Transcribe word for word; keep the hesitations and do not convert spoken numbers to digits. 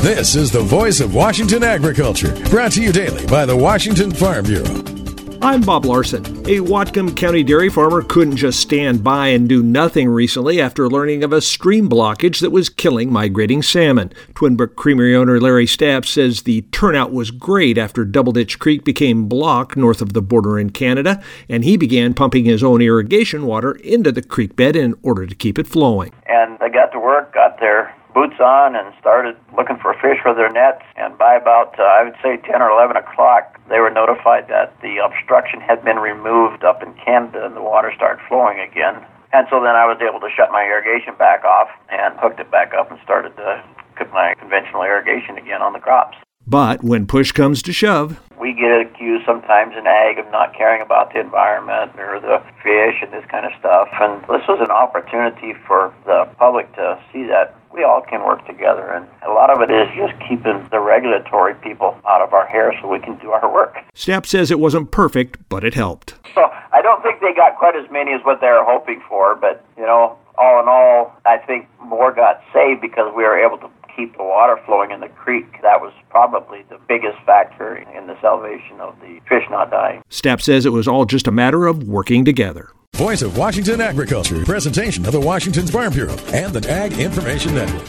This is the voice of Washington agriculture, brought to you daily by the Washington Farm Bureau. I'm Bob Larson. A Whatcom County dairy farmer couldn't just stand by and do nothing recently after learning of a stream blockage that was killing migrating salmon. Twin Brook Creamery owner Larry Stapp says the turnout was great after Double Ditch Creek became blocked north of the border in Canada, and he began pumping his own irrigation water into the creek bed in order to keep it flowing. And they got to work, got their boots on, and started looking for fish for their nets. And by about, uh, I would say, ten or eleven o'clock, they were notified that the obstruction had been removed up in Canada and the water started flowing again. And so then I was able to shut my irrigation back off and hooked it back up and started to cook my conventional irrigation again on the crops. But when push comes to shove, we get accused sometimes in ag of not caring about the environment or the fish and this kind of stuff. And this was an opportunity for the public to see that we all can work together. And a lot of it is just keeping the regulatory people out of our hair so we can do our work. Stapp says it wasn't perfect, but it helped. So I don't think they got quite as many as what they were hoping for. But, you know, all in all, I think more got saved because we were able to keep the water flowing in the creek. That was probably the biggest factor in the salvation of the fish not dying. Stapp says it was all just a matter of working together. Voice of Washington Agriculture, presentation of the Washington Farm Bureau and the Ag Information Network.